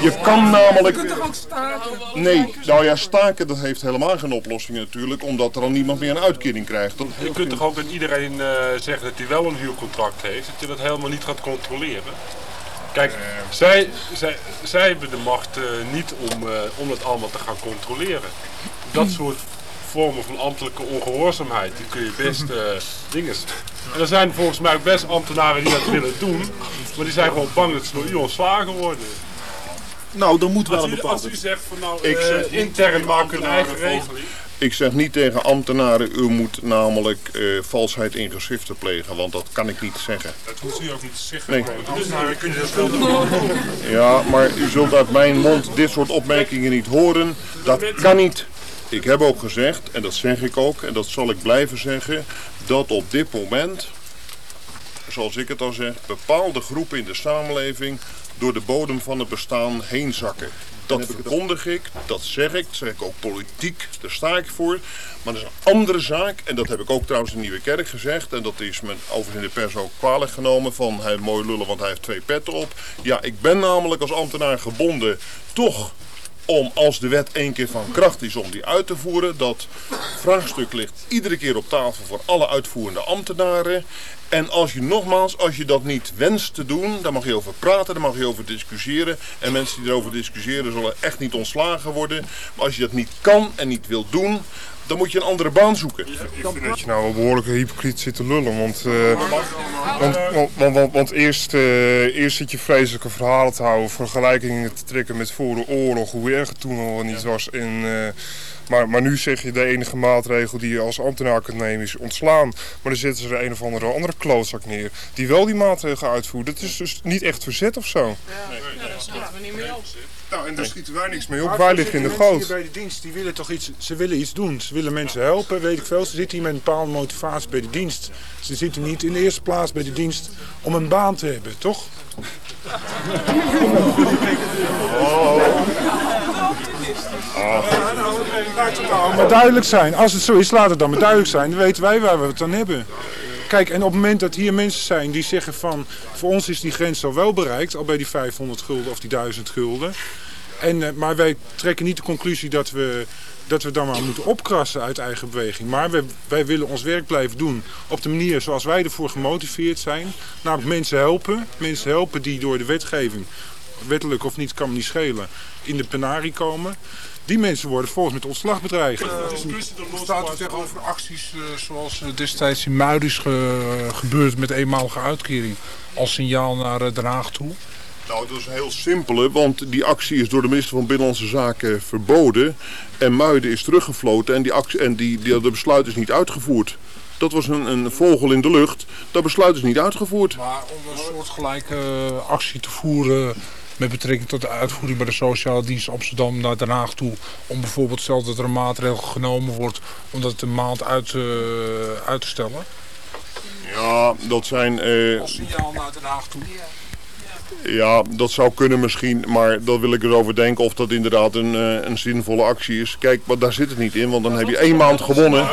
Je kan namelijk... Je kunt toch ook staken? Nee, nou ja, staken dat heeft helemaal geen oplossing natuurlijk, omdat er dan niemand meer een uitkering krijgt. Je kunt toch ook aan iedereen zeggen dat hij wel een huurcontract heeft, dat je dat helemaal niet gaat controleren. Kijk, zij hebben de macht niet om dat allemaal te gaan controleren. Dat soort vormen van ambtelijke ongehoorzaamheid, die kun je best dingen. En er zijn volgens mij ook best ambtenaren die dat willen doen, maar die zijn gewoon bang dat ze door u ontslagen worden. Nou, dan moet wel een bepaalde... Als u zegt van nou, intern maken een eigen regeling. Ik zeg niet tegen ambtenaren, u moet namelijk valsheid in geschriften plegen, want dat kan ik niet zeggen. Dat hoeft u ook niet te zeggen. Nee. Ambtenaren kunnen dat wel doen. Ja, maar u zult uit mijn mond dit soort opmerkingen niet horen. Dat kan niet. Ik heb ook gezegd, en dat zeg ik ook, en dat zal ik blijven zeggen, dat op dit moment, zoals ik het al zeg, bepaalde groepen in de samenleving door de bodem van het bestaan heen zakken. Dat verkondig ik, dat zeg ik ook politiek, daar sta ik voor. Maar dat is een andere zaak, en dat heb ik ook trouwens in Nieuwe Kerk gezegd. En dat is me overigens in de pers ook kwalijk genomen van hij mooi lullen, want hij heeft 2 petten op. Ja, ik ben namelijk als ambtenaar gebonden toch om, als de wet 1 keer van kracht is, om die uit te voeren. Dat vraagstuk ligt iedere keer op tafel voor alle uitvoerende ambtenaren. En als je dat niet wenst te doen, daar mag je over praten, daar mag je over discussiëren. En mensen die erover discussiëren zullen echt niet ontslagen worden. Maar als je dat niet kan en niet wilt doen, dan moet je een andere baan zoeken. Ik vind dat je nou wel behoorlijk hypocriet zit te lullen, want eerst zit je vreselijke verhalen te houden, vergelijkingen te trekken met voor de oorlog, hoe erg het toen al niet was. Maar nu zeg je de enige maatregel die je als ambtenaar kunt nemen is ontslaan. Maar dan zetten ze er een of andere klootzak neer die wel die maatregel uitvoert. Dat is dus niet echt verzet of zo. Daar schieten we niet mee op. Nou, en daar schieten wij niks mee op. Wij liggen in de goot. Bij de dienst, die willen toch ze willen iets doen. Ze willen mensen helpen, weet ik veel. Ze zitten hier met een bepaalde motivatie bij de dienst. Ze zitten niet in de eerste plaats bij de dienst om een baan te hebben, toch? Laat het nou maar duidelijk zijn. Als het zo is, laat het dan maar duidelijk zijn. Dan weten wij waar we het aan hebben. Kijk, en op het moment dat hier mensen zijn die zeggen van, voor ons is die grens al wel bereikt, al bij die 500 gulden of die 1000 gulden. Maar wij trekken niet de conclusie dat we dan maar moeten opkrassen uit eigen beweging. Maar wij willen ons werk blijven doen op de manier zoals wij ervoor gemotiveerd zijn. Namelijk mensen helpen die door de wetgeving, wettelijk of niet, kan me niet schelen, in de penarie komen. Die mensen worden volgens met ontslag bedreigd. Hoe staat u tegenover acties zoals destijds in Muiden is gebeurd met eenmalige uitkering als signaal naar Den Haag toe? Nou, dat is een heel simpele, want die actie is door de minister van Binnenlandse Zaken verboden. En Muiden is teruggefloten en dat besluit is niet uitgevoerd. Dat was een vogel in de lucht. Dat besluit is niet uitgevoerd. Maar om een soortgelijke actie te voeren met betrekking tot de uitvoering bij de Sociale Dienst Amsterdam naar Den Haag toe, om bijvoorbeeld stel dat er een maatregel genomen wordt om dat een maand uit te stellen? Ja, dat zijn... Als signaal naar Den Haag toe? Ja, dat zou kunnen misschien, maar daar wil ik erover denken of dat inderdaad een zinvolle actie is. Kijk, maar daar zit het niet in, want dan heb je 1 maand gewonnen.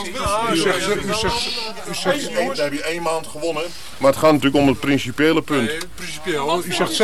Dan heb je 1 maand gewonnen. Maar het gaat natuurlijk om het principiële punt. Nee, principieel.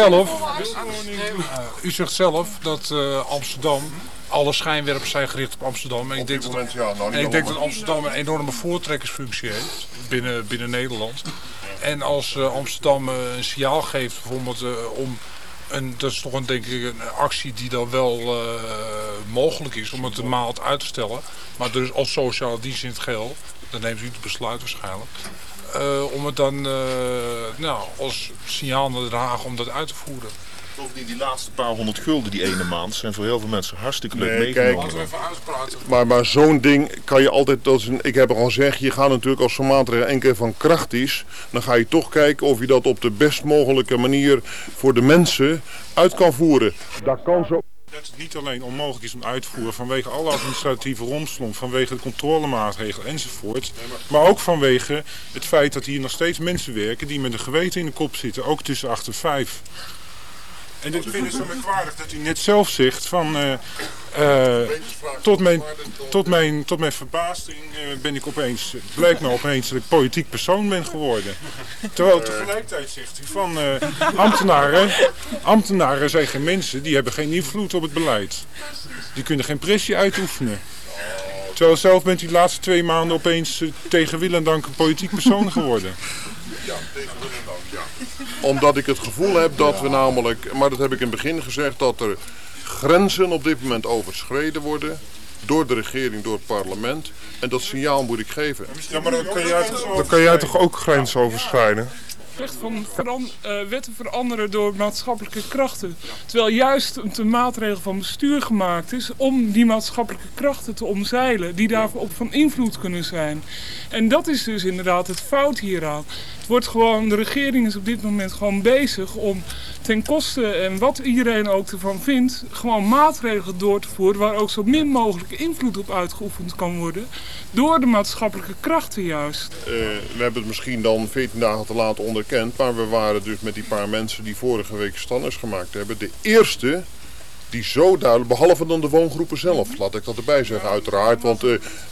U zegt zelf dat Amsterdam, alle schijnwerpers zijn gericht op Amsterdam. En ik denk dat Amsterdam een enorme voortrekkersfunctie heeft binnen Nederland. En als Amsterdam een signaal geeft, bijvoorbeeld dat is toch denk ik een actie die dan wel mogelijk is om het een maand uit te stellen. Maar dus als sociale dienst in het geheel, dan neemt u het besluit waarschijnlijk. Om het dan als signaal naar Den Haag om dat uit te voeren. Bovendien die laatste paar 100 gulden die ene maand zijn voor heel veel mensen hartstikke leuk meegenomen. Maar zo'n ding kan je altijd, ik heb al gezegd, je gaat natuurlijk als zo'n maatregel 1 keer van kracht is, dan ga je toch kijken of je dat op de best mogelijke manier voor de mensen uit kan voeren. Dat kan zo. Dat het niet alleen onmogelijk is om uit te voeren vanwege alle administratieve romslomp, vanwege de controlemaatregelen enzovoort. Maar ook vanwege het feit dat hier nog steeds mensen werken die met een geweten in de kop zitten, ook tussen 8 en 5. En ik vind het zo merkwaardig dat u net zelf zegt van... tot mijn verbazing ben ik opeens... blijkt me opeens dat ik politiek persoon ben geworden. Terwijl tegelijkertijd zegt u van... ambtenaren zijn geen mensen, die hebben geen invloed op het beleid. Die kunnen geen pressie uitoefenen. Terwijl zelf bent u de laatste 2 maanden opeens tegen wil en dank een politiek persoon geworden. Ja, tegen wil en dank, ja. Omdat ik het gevoel heb dat we namelijk, maar dat heb ik in het begin gezegd, dat er grenzen op dit moment overschreden worden. Door de regering, door het parlement. En dat signaal moet ik geven. Ja, maar dan kan jij toch ook grenzen overschrijden? Echt van wetten veranderen door maatschappelijke krachten. Terwijl juist een maatregel van bestuur gemaakt is om die maatschappelijke krachten te omzeilen. Die daarop van invloed kunnen zijn. En dat is dus inderdaad het fout hieraan. Het wordt gewoon, de regering is op dit moment gewoon bezig om ten koste en wat iedereen ook ervan vindt, gewoon maatregelen door te voeren waar ook zo min mogelijk invloed op uitgeoefend kan worden. Door de maatschappelijke krachten juist. We hebben het misschien dan 14 dagen te laat onderkend, maar we waren dus met die paar mensen die vorige week standaards gemaakt hebben, de eerste die zo duidelijk, behalve dan de woongroepen zelf, laat ik dat erbij zeggen uiteraard, want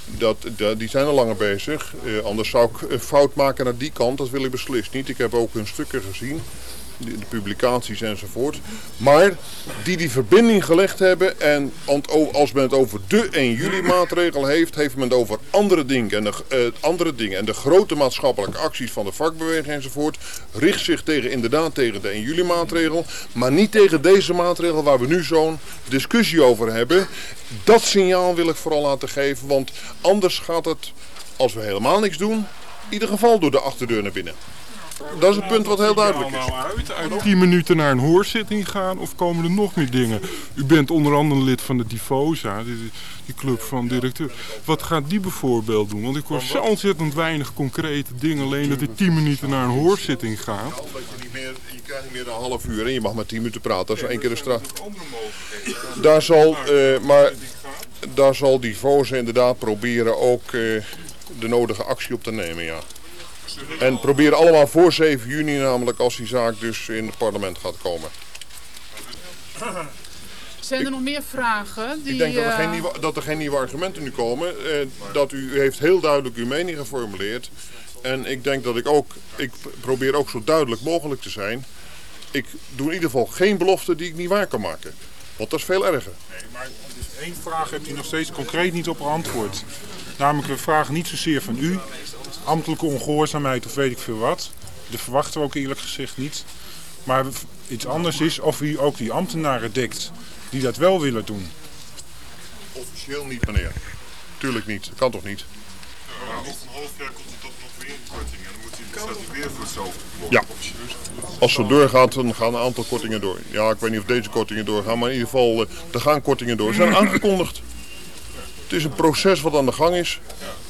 die zijn al langer bezig. Anders zou ik een fout maken naar die kant, dat wil ik beslist niet. Ik heb ook hun stukken gezien, de publicaties enzovoort. Maar die verbinding gelegd hebben en als men het over de 1 juli maatregel heeft men het over andere dingen. En de grote maatschappelijke acties van de vakbeweging enzovoort richt zich inderdaad tegen de 1 juli maatregel. Maar niet tegen deze maatregel waar we nu zo'n discussie over hebben. Dat signaal wil ik vooral laten geven, want anders gaat het, als we helemaal niks doen, in ieder geval door de achterdeur naar binnen. Dat is het punt wat heel duidelijk is. Uit 10 minuten naar een hoorzitting gaan of komen er nog meer dingen? U bent onder andere lid van de Divosa, die club van directeur. Wat gaat die bijvoorbeeld doen? Want ik hoor zo ontzettend weinig concrete dingen. Alleen dat er 10 minuten naar een hoorzitting gaan. Je krijgt niet meer dan een half uur en je mag maar 10 minuten praten. Dat is 1 keer de straf. Daar zal Divosa inderdaad proberen ook de nodige actie op te nemen, ja. En proberen allemaal voor 7 juni namelijk, als die zaak dus in het parlement gaat komen. Zijn er nog meer vragen? Ik denk dat er geen nieuwe argumenten nu komen. U heeft heel duidelijk uw mening geformuleerd. En ik denk dat ik probeer ook zo duidelijk mogelijk te zijn. Ik doe in ieder geval geen belofte die ik niet waar kan maken. Want dat is veel erger. Nee, maar dus 1 vraag hebt u nog steeds concreet niet op geantwoord. Namelijk, we vragen niet zozeer van u ambtelijke ongehoorzaamheid of weet ik veel wat. Dat verwachten we ook eerlijk gezegd niet. Maar iets anders is of u ook die ambtenaren dekt die dat wel willen doen. Officieel niet, meneer. Tuurlijk niet. Dat kan toch niet? Ja, over een half jaar komt er toch nog weer een korting en dan staat hij weer voor hetzelfde. Ja. Als het doorgaat, dan gaan een aantal kortingen door. Ja, ik weet niet of deze kortingen doorgaan, maar in ieder geval, er gaan kortingen door. Ze zijn aangekondigd. Het is een proces wat aan de gang is.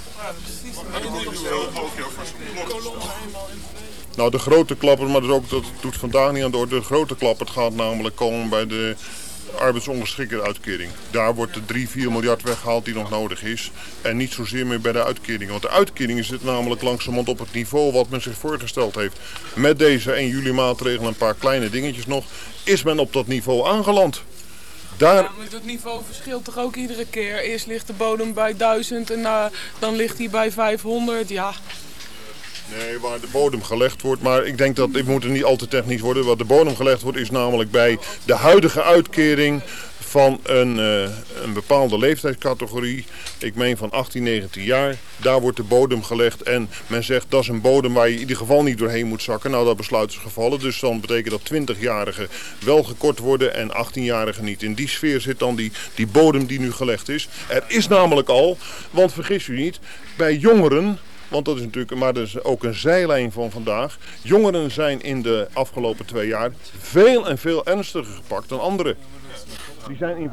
Nou, de grote klapper, maar dat doet vandaag niet aan de orde. De grote klapper gaat namelijk komen bij de arbeidsongeschiktheidsuitkering. Daar wordt de 3-4 miljard weggehaald die nog nodig is. En niet zozeer meer bij de uitkeringen. Want de uitkeringen zitten namelijk langzamerhand op het niveau wat men zich voorgesteld heeft. Met deze 1 juli maatregel en een paar kleine dingetjes nog, is men op dat niveau aangeland. Ja, maar dat niveau verschilt toch ook iedere keer. Eerst ligt de bodem bij 1000 en dan ligt hij bij 500, ja. Nee, waar de bodem gelegd wordt, maar ik denk dat, ik moet er niet al te technisch worden. Wat de bodem gelegd wordt is namelijk bij de huidige uitkering van een bepaalde leeftijdscategorie. Ik meen van 18, 19 jaar. Daar wordt de bodem gelegd en men zegt dat is een bodem waar je in ieder geval niet doorheen moet zakken. Nou, dat besluit is gevallen. Dus dan betekent dat 20-jarigen wel gekort worden en 18-jarigen niet. In die sfeer zit dan die bodem die nu gelegd is. Er is namelijk al, want vergis u niet, bij jongeren, want dat is natuurlijk, maar dat is ook een zijlijn van vandaag. Jongeren zijn in de afgelopen 2 jaar veel en veel ernstiger gepakt dan anderen. Die zijn in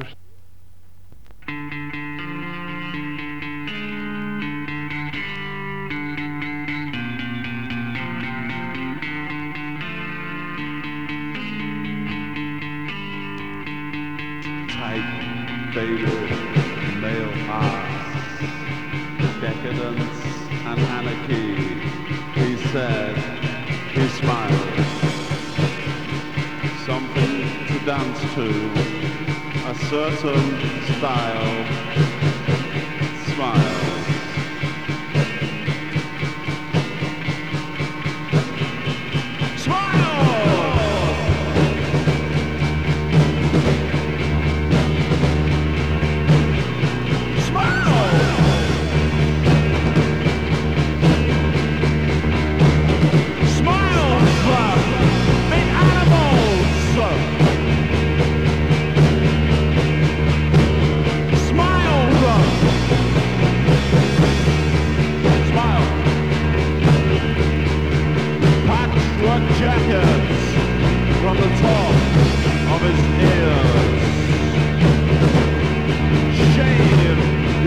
tight, faded, male mask, decadence and anarchy. He said, he smiled. Something to to a certain style smiles. Jackets from the top of his ears, shaved,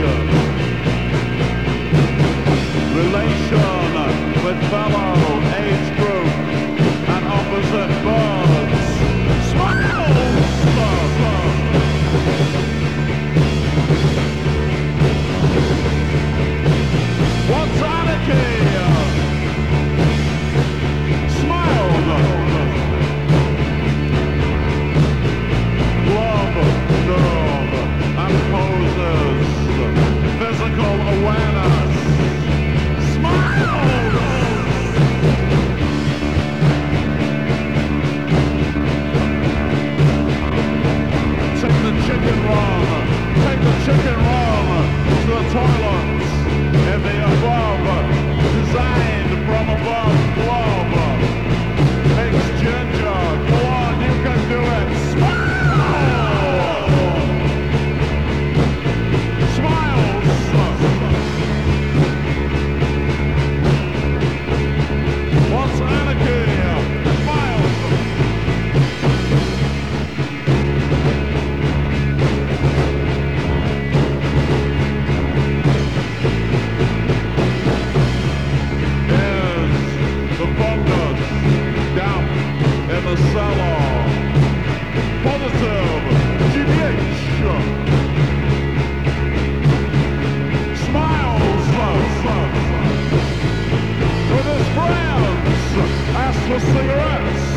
relation with fellow age group and opposite birds, smiles. What's anarchy? Physical awareness. Smile! Take the chicken run. Take the chicken run to the toilets in the above. Designed from above glove. Makes ginger. Go on, you can do it. Smile! Smiles! What's anarchy? Smiles! Is the fungus down in the cellar? Positive GBH! Smiles with his friends, ask for cigarettes.